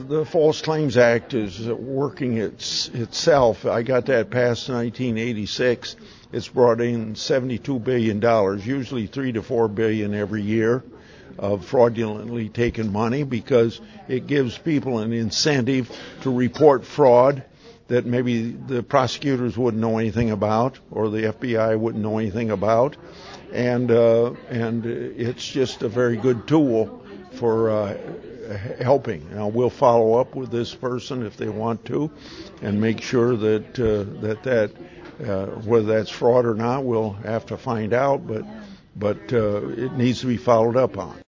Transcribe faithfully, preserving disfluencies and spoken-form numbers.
The False Claims Act is working its, itself. I got that passed in nineteen eighty-six. It's brought in seventy-two billion dollars, usually three to four billion dollars every year of fraudulently taken money, because it gives people an incentive to report fraud that maybe the prosecutors wouldn't know anything about or the F B I wouldn't know anything about. And, uh, and it's just a very good tool for uh, helping. Now, we'll follow up with this person if they want to and make sure that uh, that, that uh, whether that's fraud or not, we'll have to find out, but, but uh, it needs to be followed up on.